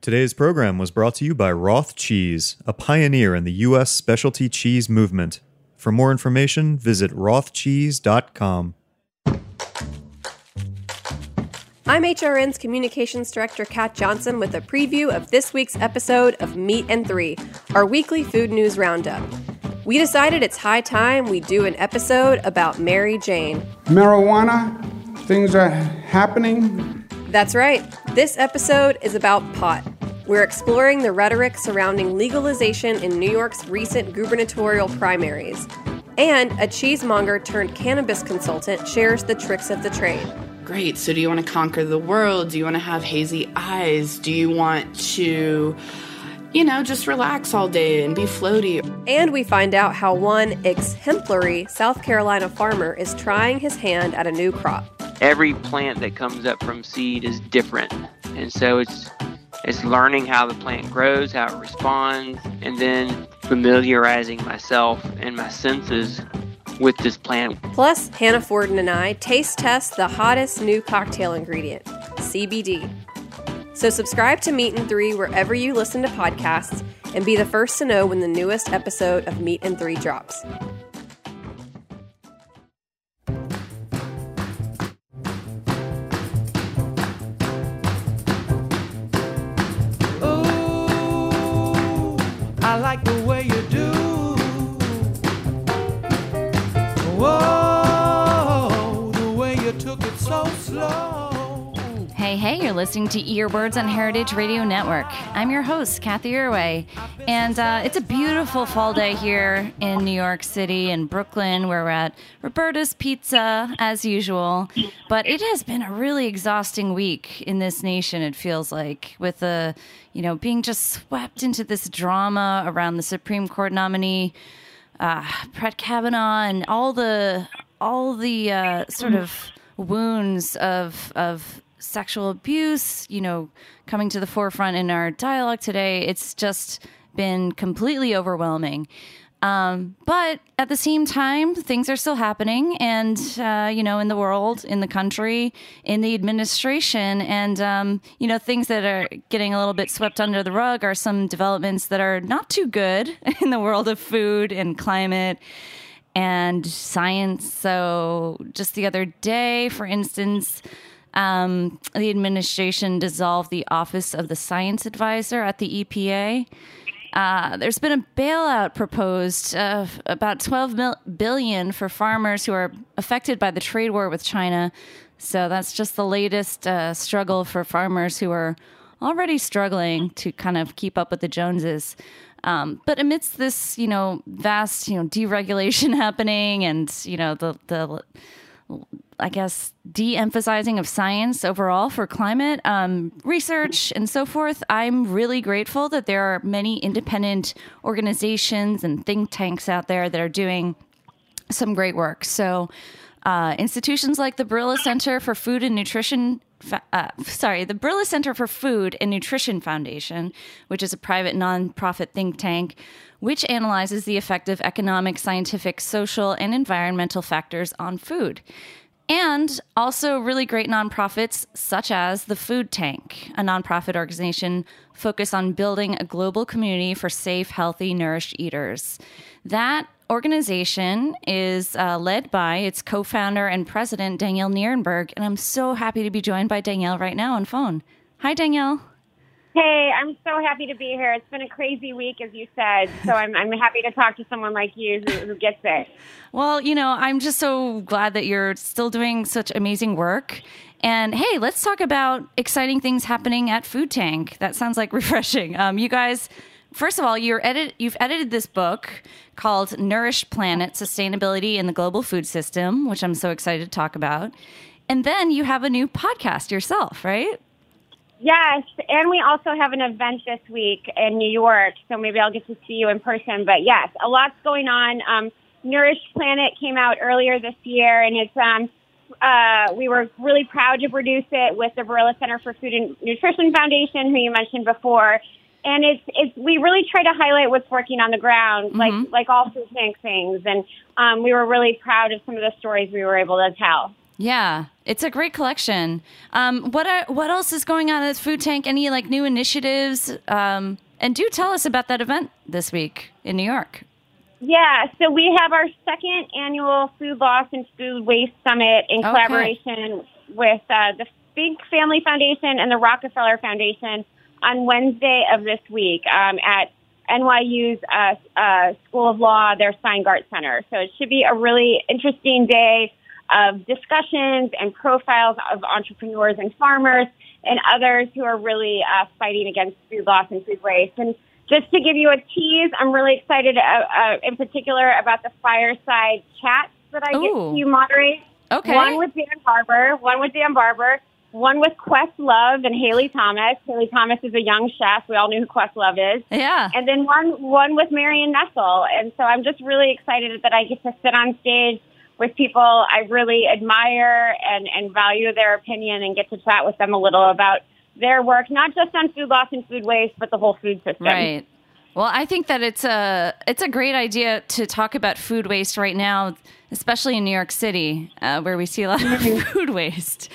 Today's program was brought to you by Roth Cheese, a pioneer in the U.S. specialty cheese movement. For more information, visit rothcheese.com. I'm HRN's Communications Director Kat Johnson with a preview of this week's episode of Meat and Three, our weekly food news roundup. We decided it's high time we do an episode about Mary Jane. Marijuana, things are happening. That's right. This episode is about pot. We're exploring the rhetoric surrounding legalization in New York's recent gubernatorial primaries. And a cheesemonger turned cannabis consultant shares the tricks of the trade. Great. So do you want to conquer the world? Do you want to have hazy eyes? Do you want to, just relax all day and be floaty? And we find out how one exemplary South Carolina farmer is trying his hand at a new crop. Every plant that comes up from seed is different. And so it's learning how the plant grows, how it responds, and then familiarizing myself and my senses with this plant. Plus, Hannah Forden and I taste test the hottest new cocktail ingredient, CBD. So subscribe to Meat and Three wherever you listen to podcasts and be the first to know when the newest episode of Meat and Three drops. I like the way you do. Whoa, the way you took it so slow. Hey, you're listening to Earbirds on Heritage Radio Network. I'm your host, Kathy Irway, and it's a beautiful fall day here in New York City and Brooklyn, where we're at Roberta's Pizza, as usual. But it has been a really exhausting week in this nation, it feels like, with the being just swept into this drama around the Supreme Court nominee, Brett Kavanaugh, and all the sort of wounds of sexual abuse, coming to the forefront in our dialogue today. It's just been completely overwhelming. But at the same time, things are still happening, and, in the world, in the country, in the administration, and, things that are getting a little bit swept under the rug are some developments that are not too good in the world of food and climate and science. So just the other day, for instance, the administration dissolved the Office of the Science Advisor at the EPA. There's been a bailout proposed of about $12 billion for farmers who are affected by the trade war with China. So that's just the latest struggle for farmers who are already struggling to kind of keep up with the Joneses. But amidst this, vast, deregulation happening and, the I guess, de-emphasizing of science overall for climate research and so forth, I'm really grateful that there are many independent organizations and think tanks out there that are doing some great work. So institutions like the Barilla Center for Food and Nutrition the Barilla Center for Food and Nutrition Foundation, which is a private nonprofit think tank, which analyzes the effect of economic, scientific, social, and environmental factors on food. And also really great nonprofits such as the Food Tank, a nonprofit organization focused on building a global community for safe, healthy, nourished eaters. That organization is led by its co-founder and president, Danielle Nierenberg, and I'm so happy to be joined by Danielle right now on phone. Hi, Danielle. Hey, I'm so happy to be here. It's been a crazy week, as you said, so I'm happy to talk to someone like you who gets it. Well, I'm just so glad that you're still doing such amazing work. And hey, let's talk about exciting things happening at Food Tank. That sounds like refreshing. You guys, first of all, you've edited this book called Nourished Planet: Sustainability in the Global Food System, which I'm so excited to talk about. And then you have a new podcast yourself, right? Yes, and we also have an event this week in New York, so maybe I'll get to see you in person. But yes, a lot's going on. Nourished Planet came out earlier this year, and it's we were really proud to produce it with the Barilla Center for Food and Nutrition Foundation, who you mentioned before. And we really try to highlight what's working on the ground, like all Food Tank things. And we were really proud of some of the stories we were able to tell. Yeah, It's a great collection. What else is going on at Food Tank? Any like new initiatives? And do tell us about that event this week in New York. Yeah, so we have our second annual Food Loss and Food Waste Summit in collaboration with the Big Family Foundation and the Rockefeller Foundation on Wednesday of this week at NYU's School of Law, their Steingart Center. So it should be a really interesting day of discussions and profiles of entrepreneurs and farmers and others who are really fighting against food loss and food waste. And just to give you a tease, I'm really excited in particular about the fireside chats that I get to moderate. Okay. One with Dan Barber, one with Questlove and Haley Thomas. Haley Thomas is a young chef. We all know who Questlove is. Yeah. And then one with Marion Nessel. And so I'm just really excited that I get to sit on stage with people I really admire and value their opinion and get to chat with them a little about their work, not just on food loss and food waste, but the whole food system. Right. Well, I think that it's a great idea to talk about food waste right now, especially in New York City, where we see a lot of food waste.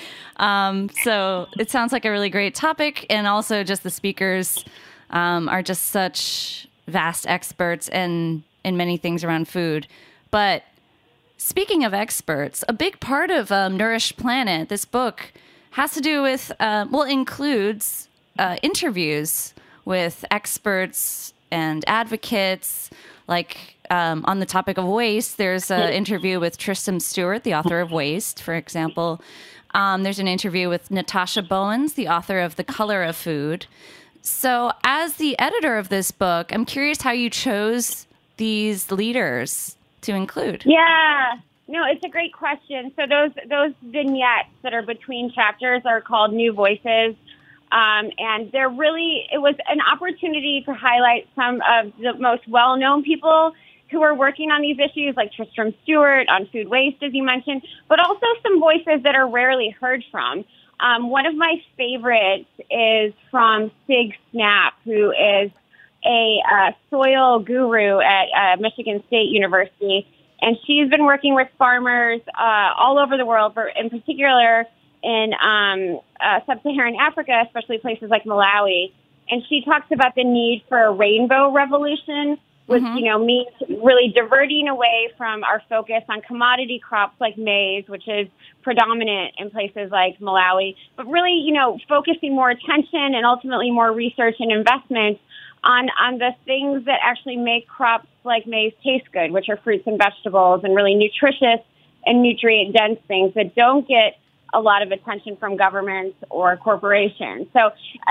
So it sounds like a really great topic. And also just the speakers are just such vast experts in many things around food. But speaking of experts, a big part of Nourish Planet, this book, has to do with, includes interviews with experts and advocates. Like on the topic of waste, there's an interview with Tristram Stewart, the author of Waste, for example. There's an interview with Natasha Bowens, the author of The Color of Food. So as the editor of this book, I'm curious how you chose these leaders to include. Yeah, no, it's a great question. So those vignettes that are between chapters are called New Voices. And it was an opportunity to highlight some of the most well-known people who are working on these issues, like Tristram Stewart on food waste, as you mentioned, but also some voices that are rarely heard from. One of my favorites is from Sig Snap, who is a soil guru at Michigan State University. And she's been working with farmers all over the world, in particular in sub-Saharan Africa, especially places like Malawi. And she talks about the need for a rainbow revolution, which means really diverting away from our focus on commodity crops like maize, which is predominant in places like Malawi, but really, focusing more attention and ultimately more research and investment on the things that actually make crops like maize taste good, which are fruits and vegetables and really nutritious and nutrient-dense things that don't get a lot of attention from governments or corporations. So,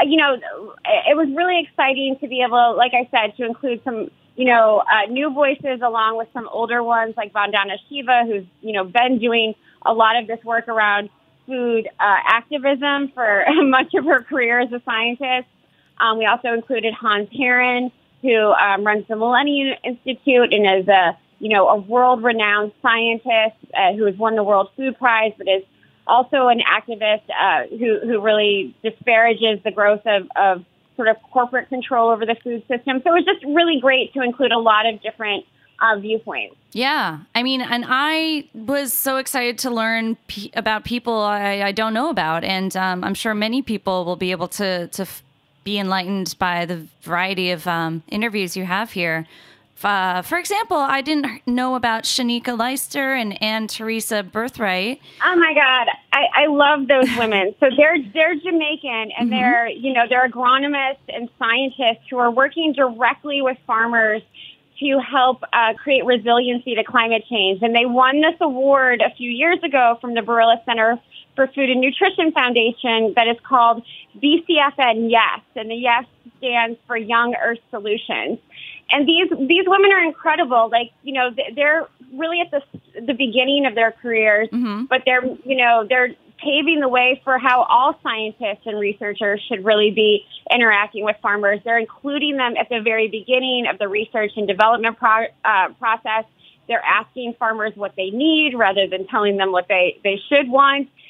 it was really exciting to be able, like I said, to include some, new voices along with some older ones like Vandana Shiva, who's, been doing a lot of this work around food activism for much of her career as a scientist. We also included Hans Herren, who runs the Millennium Institute and is a world-renowned scientist who has won the World Food Prize, but is also an activist who really disparages the growth of sort of corporate control over the food system. So it was just really great to include a lot of different viewpoints. Yeah. I mean, and I was so excited to learn about people I don't know about. And I'm sure many people will be able to be enlightened by the variety of interviews you have here. For example, I didn't know about Shanika Leister and Anne Teresa Birthright. Oh my God, I love those women. So they're Jamaican, and they're agronomists and scientists who are working directly with farmers to help create resiliency to climate change. And they won this award a few years ago from the Barilla Center for Food and Nutrition Foundation that is called BCFN Yes, and the Yes stands for Young Earth Solutions. And these women are incredible. Like, they're really at the beginning of their careers, but they're paving the way for how all scientists and researchers should really be interacting with farmers. They're including them at the very beginning of the research and development process. They're asking farmers what they need rather than telling them what they should want.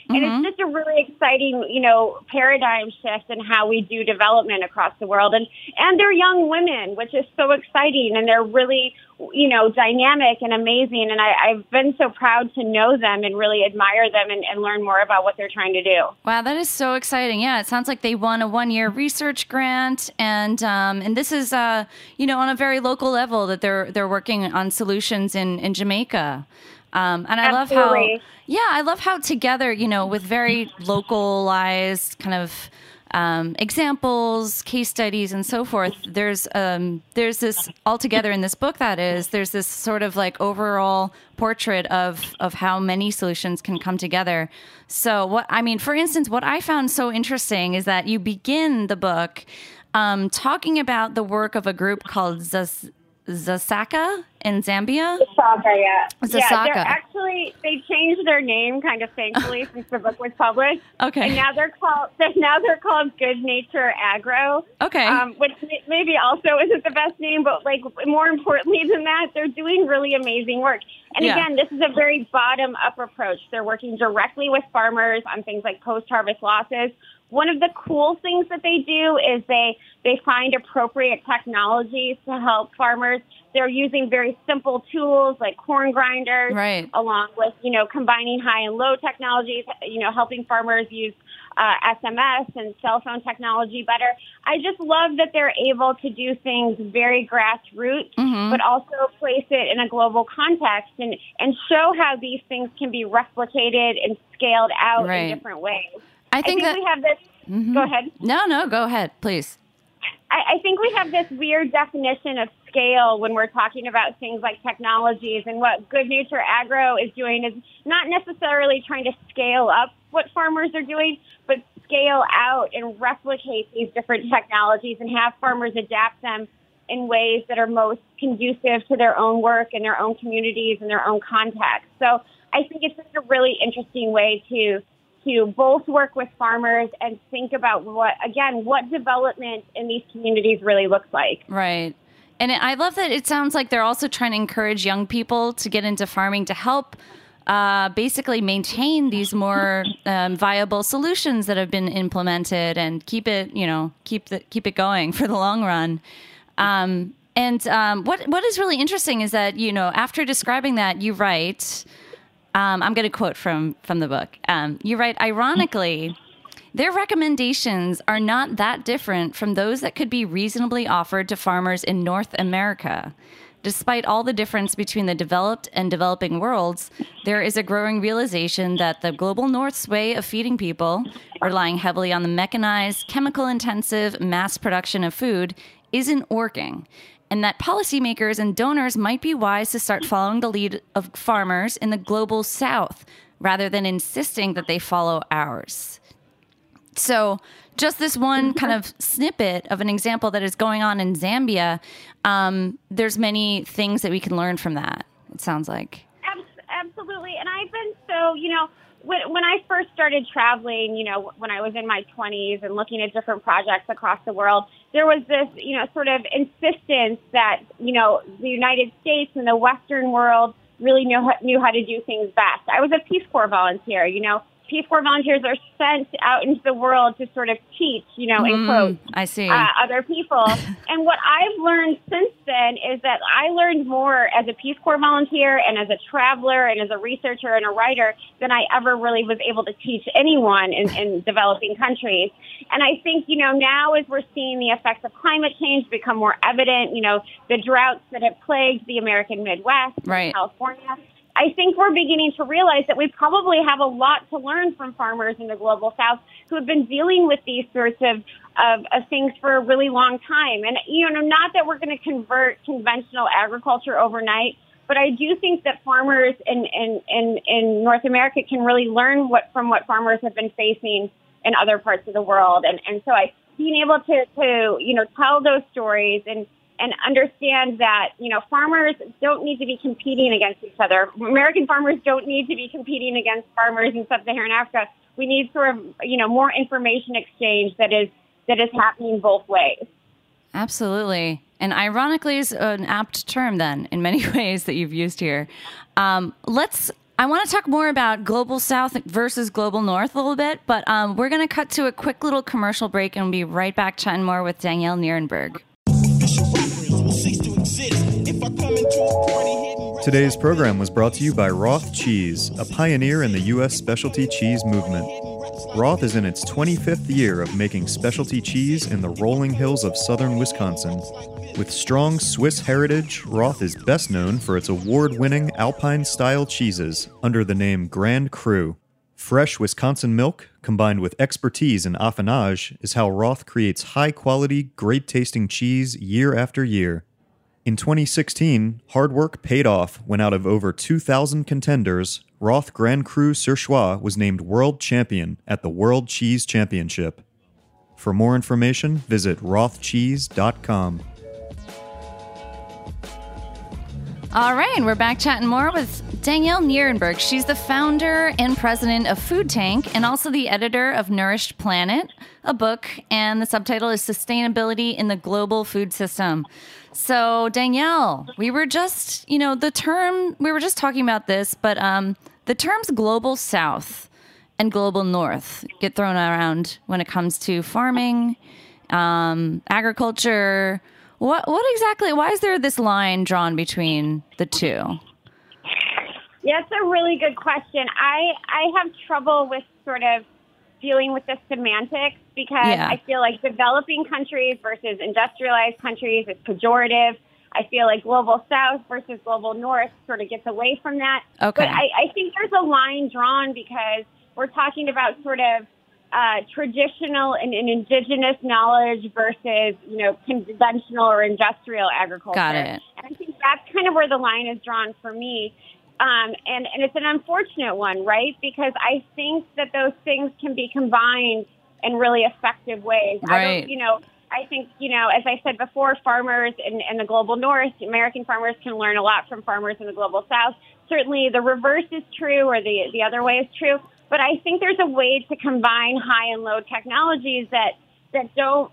And it's just a really exciting, paradigm shift in how we do development across the world. And they're young women, which is so exciting. And they're really, dynamic and amazing. And I've been so proud to know them and really admire them and learn more about what they're trying to do. Wow, that is so exciting. Yeah, it sounds like they won a 1-year research grant. And this is, on a very local level that they're working on solutions in Jamaica. And I love how together, with very localized kind of examples, case studies, and so forth. There's this altogether in this book there's this sort of like overall portrait of how many solutions can come together. So for instance, what I found so interesting is that you begin the book talking about the work of a group called Zasaka in Zambia? Zasaka, yeah. Zasaka. They changed their name kind of thankfully since the book was published. Okay. And now they're called Good Nature Agro. Okay. Which maybe also isn't the best name, but more importantly than that, they're doing really amazing work. And again, this is a very bottom-up approach. They're working directly with farmers on things like post-harvest losses. One of the cool things that they do is they find appropriate technologies to help farmers. They're using very simple tools like corn grinders, right, along with, combining high and low technologies, helping farmers use SMS and cell phone technology better. I just love that they're able to do things very grassroots, but also place it in a global context and show how these things can be replicated and scaled out in different ways. I think we have this. Go ahead. No, go ahead, please. I think we have this weird definition of scale when we're talking about things like technologies, and what Good Nature Agro is doing is not necessarily trying to scale up what farmers are doing, but scale out and replicate these different technologies and have farmers adapt them in ways that are most conducive to their own work and their own communities and their own context. So I think it's just a really interesting way to both work with farmers and think about what development in these communities really looks like. Right. And I love that it sounds like they're also trying to encourage young people to get into farming to help basically maintain these more viable solutions that have been implemented and keep it going for the long run. What is really interesting is that, after describing that, you write, I'm going to quote from the book. You write, ironically, their recommendations are not that different from those that could be reasonably offered to farmers in North America. Despite all the difference between the developed and developing worlds, there is a growing realization that the global North's way of feeding people, relying heavily on the mechanized, chemical-intensive mass production of food, isn't working, and that policymakers and donors might be wise to start following the lead of farmers in the global South rather than insisting that they follow ours. So just this one kind of snippet of an example that is going on in Zambia, there's many things that we can learn from that, it sounds like. Absolutely. And I've been so, when I first started traveling, when I was in my 20s and looking at different projects across the world, there was this, sort of insistence that, the United States and the Western world really knew how to do things best. I was a Peace Corps volunteer, Peace Corps volunteers are sent out into the world to sort of teach, in quotes, I see. Other people. And what I've learned since then is that I learned more as a Peace Corps volunteer and as a traveler and as a researcher and a writer than I ever really was able to teach anyone in developing countries. And I think, now as we're seeing the effects of climate change become more evident, the droughts that have plagued the American Midwest, right, California, I think we're beginning to realize that we probably have a lot to learn from farmers in the global South who have been dealing with these sorts of things for a really long time. And, not that we're going to convert conventional agriculture overnight, but I do think that farmers in North America can really learn from what farmers have been facing in other parts of the world. And so being able to tell those stories and understand that, farmers don't need to be competing against each other. American farmers don't need to be competing against farmers in sub-Saharan Africa. We need sort of, more information exchange that is happening both ways. Absolutely. And ironically is an apt term then in many ways that you've used here. Let's I want to talk more about Global South versus Global North a little bit, but we're going to cut to a quick little commercial break and we'll be right back chatting more with Danielle Nierenberg. Today's program was brought to you by Roth Cheese, a pioneer in the U.S. specialty cheese movement. Roth is in its 25th year of making specialty cheese in the rolling hills of southern Wisconsin. With strong Swiss heritage, Roth is best known for its award-winning Alpine-style cheeses under the name Grand Cru. Fresh Wisconsin milk, combined with expertise in affinage, is how Roth creates high-quality, great-tasting cheese year after year. In 2016, hard work paid off when out of over 2,000 contenders, Roth Grand Cru Surchoix was named world champion at the World Cheese Championship. For more information, visit rothcheese.com. All right, we're back chatting more with Danielle Nierenberg. She's the founder and president of Food Tank and also the editor of Nourished Planet, a book, and the subtitle is Sustainability in the Global Food System. So, Danielle, we were just talking about this, but the terms Global South and Global North get thrown around when it comes to farming, agriculture. What exactly, why is there this line drawn between the two? Yeah, it's a really good question. I have trouble with sort of dealing with the semantics because I feel like developing countries versus industrialized countries is pejorative. I feel like Global South versus Global North sort of gets away from that. Okay. But I think there's a line drawn because we're talking about sort of traditional and indigenous knowledge versus, conventional or industrial agriculture. Got it. And I think that's kind of where the line is drawn for me. And it's an unfortunate one, right? Because I think that those things can be combined in really effective ways. Right. I think, as I said before, farmers in the Global North, American farmers can learn a lot from farmers in the Global South. Certainly the reverse is true or the other way is true. But I think there's a way to combine high and low technologies that don't,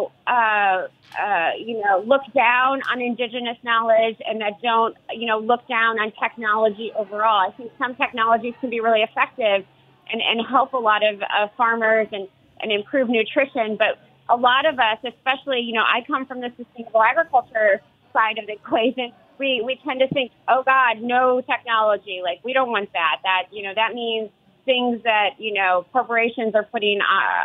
look down on indigenous knowledge and that don't, look down on technology overall. I think some technologies can be really effective and help a lot of farmers and improve nutrition. But a lot of us, especially, I come from the sustainable agriculture side of the equation. We tend to think, oh, God, no technology. Like, we don't want that. That means things that, corporations are putting,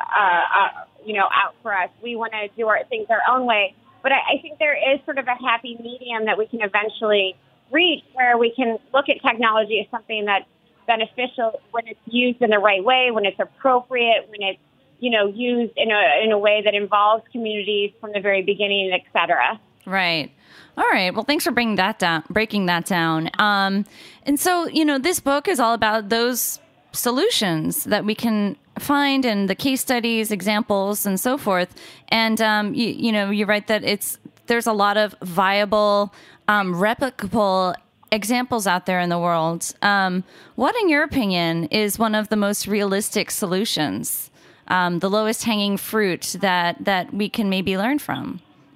out for us. We want to do things our own way. But I think there is sort of a happy medium that we can eventually reach where we can look at technology as something that's beneficial when it's used in the right way, when it's appropriate, when it's, used in a way that involves communities from the very beginning, et cetera. Right. All right. Well, thanks for breaking that down. And so, this book is all about those solutions that we can find and the case studies, examples, and so forth. And, you write that there's a lot of viable, replicable examples out there in the world. What, in your opinion, is one of the most realistic solutions, the lowest hanging fruit that we can maybe learn from?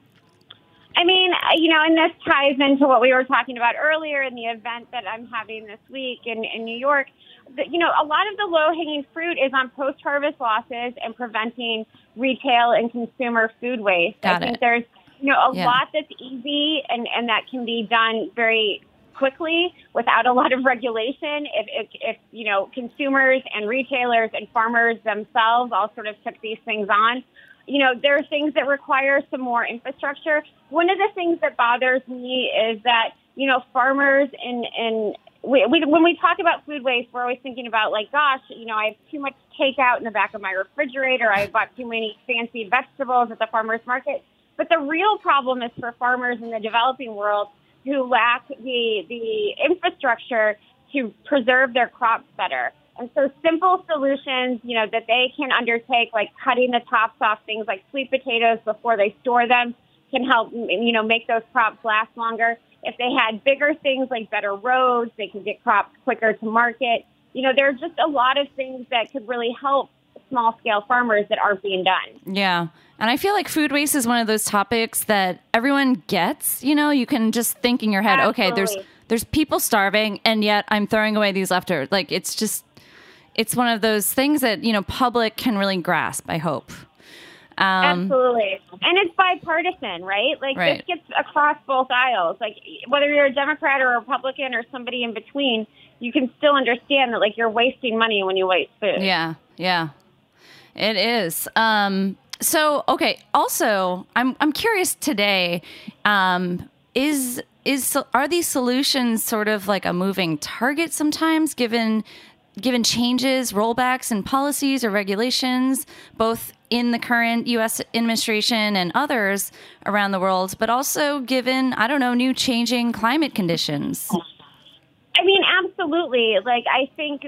I mean, and this ties into what we were talking about earlier in the event that I'm having this week in New York. A lot of the low-hanging fruit is on post-harvest losses and preventing retail and consumer food waste. I think there's, a lot that's easy and that can be done very quickly without a lot of regulation. If consumers and retailers and farmers themselves all sort of took these things on, there are things that require some more infrastructure. One of the things that bothers me is that, farmers when we talk about food waste, we're always thinking about like, gosh, I have too much takeout in the back of my refrigerator. I bought too many fancy vegetables at the farmer's market. But the real problem is for farmers in the developing world who lack the infrastructure to preserve their crops better. And so simple solutions, that they can undertake, like cutting the tops off things like sweet potatoes before they store them, can help, make those crops last longer. If they had bigger things like better roads, they can get crops quicker to market. There are just a lot of things that could really help small-scale farmers that aren't being done. Yeah. And I feel like food waste is one of those topics that everyone gets. You can just think in your head, Absolutely. Okay, there's people starving, and yet I'm throwing away these leftovers. Like, it's one of those things that, public can really grasp, I hope. Absolutely. And it's bipartisan, right? Like, right. This gets across both aisles. Like, whether you're a Democrat or a Republican or somebody in between, you can still understand that, like, you're wasting money when you waste food. Yeah, it is. So, okay. Also, I'm curious today. Are these solutions sort of like a moving target sometimes, given changes, rollbacks in policies or regulations, both in the current U.S. administration and others around the world, but also given, I don't know, new changing climate conditions? I mean, absolutely. Like, I think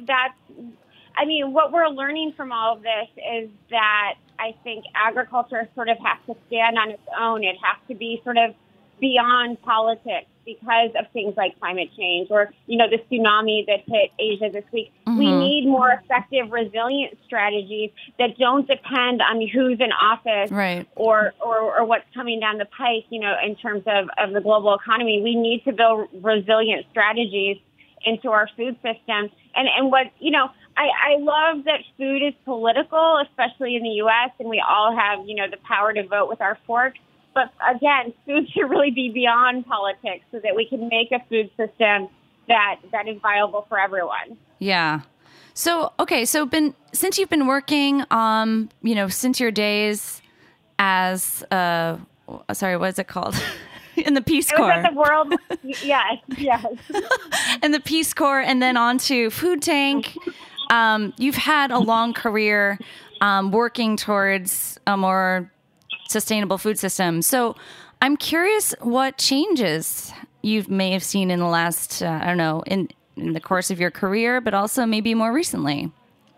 what we're learning from all of this is that I think agriculture sort of has to stand on its own. It has to be sort of beyond politics because of things like climate change or, the tsunami that hit Asia this week. Mm-hmm. We need more effective, resilient strategies that don't depend on who's in office right. or what's coming down the pike, in terms of the global economy. We need to build resilient strategies into our food system. And what, I love that food is political, especially in the U.S., and we all have, the power to vote with our forks. But again, food should really be beyond politics so that we can make a food system that is viable for everyone. Yeah. So, okay. So since you've been working, since your days as, what is it called? In the Peace Corps. It was at the World, yes. In the Peace Corps, and then on to Food Tank. You've had a long career working towards a more sustainable food system. So I'm curious what changes you may have seen in the last, in the course of your career, but also maybe more recently.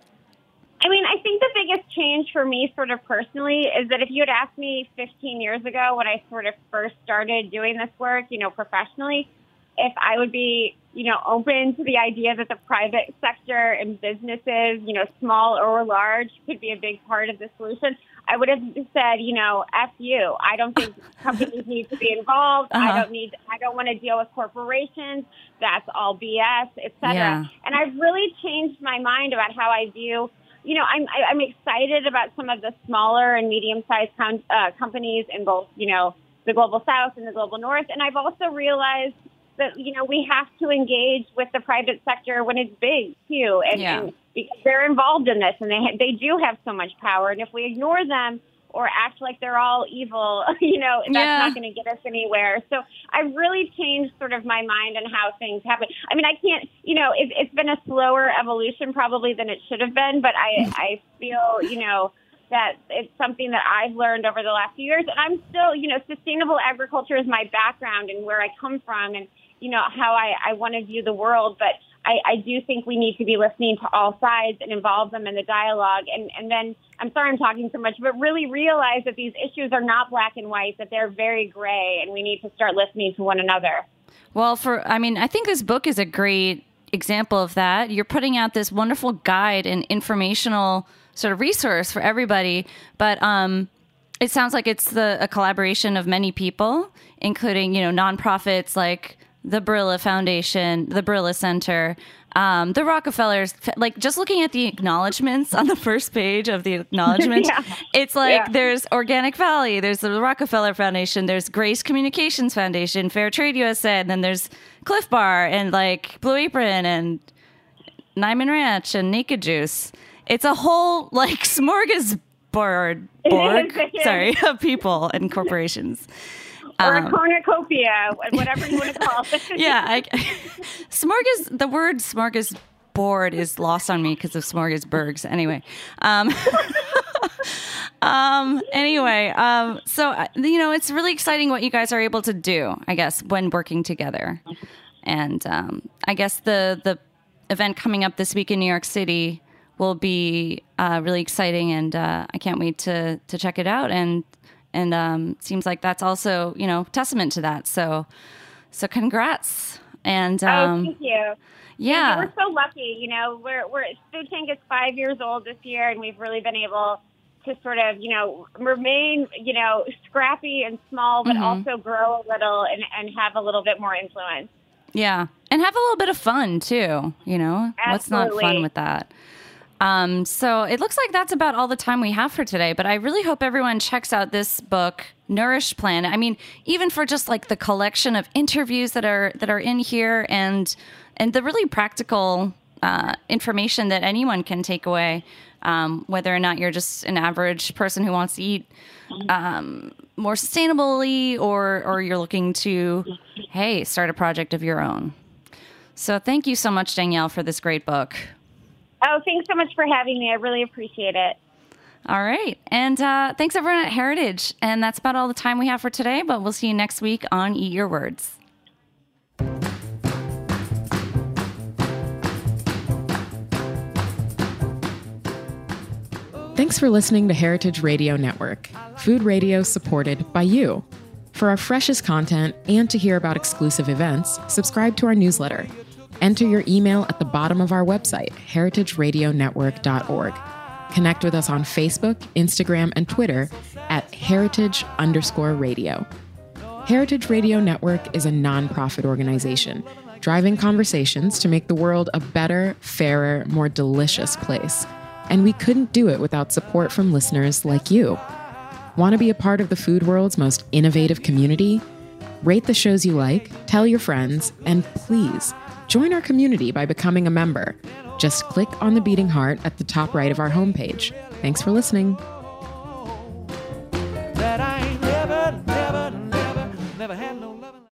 I mean, I think the biggest change for me sort of personally is that if you had asked me 15 years ago when I sort of first started doing this work, professionally, if I would be, open to the idea that the private sector and businesses, small or large, could be a big part of the solution, I would have said, F you. I don't think companies need to be involved. Uh-huh. I don't want to deal with corporations. That's all BS, et cetera. Yeah. And I've really changed my mind about how I view, I'm excited about some of the smaller and medium-sized companies in both, the global South and the global North. And I've also realized that, we have to engage with the private sector when it's big, too. And because they're involved in this, and they do have so much power. And if we ignore them or act like they're all evil, that's not going to get us anywhere. So I've really changed sort of my mind on how things happen. I mean, I can't, it's been a slower evolution probably than it should have been, but I feel, that it's something that I've learned over the last few years. And I'm still, sustainable agriculture is my background and where I come from and, how I want to view the world. But I do think we need to be listening to all sides and involve them in the dialogue. And then, I'm sorry I'm talking so much, but really realize that these issues are not black and white, that they're very gray, and we need to start listening to one another. Well, I think this book is a great example of that. You're putting out this wonderful guide and informational sort of resource for everybody, but it sounds like it's a collaboration of many people, including, nonprofits like the Barilla Foundation, the Barilla Center, the Rockefellers. Like, just looking at the acknowledgments on the first page of the acknowledgments, it's like there's Organic Valley, there's the Rockefeller Foundation, there's Grace Communications Foundation, Fair Trade USA, and then there's Cliff Bar and like Blue Apron and Nyman Ranch and Naked Juice. It's a whole like smorgasbord of people and corporations. Or a cornucopia, whatever you want to call it. The word smorgasbord is lost on me because of smorgasburgs. Anyway. So, it's really exciting what you guys are able to do, I guess, when working together. And I guess the event coming up this week in New York City will be really exciting, and I can't wait to check it out. And seems like that's also, testament to that. So congrats. And thank you. Yeah, we're so lucky. We're Food Tank is 5 years old this year, and we've really been able to sort of, remain, scrappy and small, but also grow a little and have a little bit more influence. Yeah. And have a little bit of fun too, you know? Absolutely. What's not fun with that? So it looks like that's about all the time we have for today, but I really hope everyone checks out this book, Nourish Planet. I mean, even for just like the collection of interviews that are in here and the really practical information that anyone can take away, whether or not you're just an average person who wants to eat more sustainably or you're looking to, hey, start a project of your own. So thank you so much, Danielle, for this great book. Oh, thanks so much for having me. I really appreciate it. All right. And thanks, everyone at Heritage. And that's about all the time we have for today, but we'll see you next week on Eat Your Words. Thanks for listening to Heritage Radio Network, food radio supported by you. For our freshest content and to hear about exclusive events, subscribe to our newsletter. Enter your email at the bottom of our website, heritageradionetwork.org. Connect with us on Facebook, Instagram, and Twitter at heritage_radio. Heritage Radio Network is a nonprofit organization driving conversations to make the world a better, fairer, more delicious place. And we couldn't do it without support from listeners like you. Want to be a part of the food world's most innovative community? Rate the shows you like, tell your friends, and please join our community by becoming a member. Just click on the beating heart at the top right of our homepage. Thanks for listening. That I ain't never had no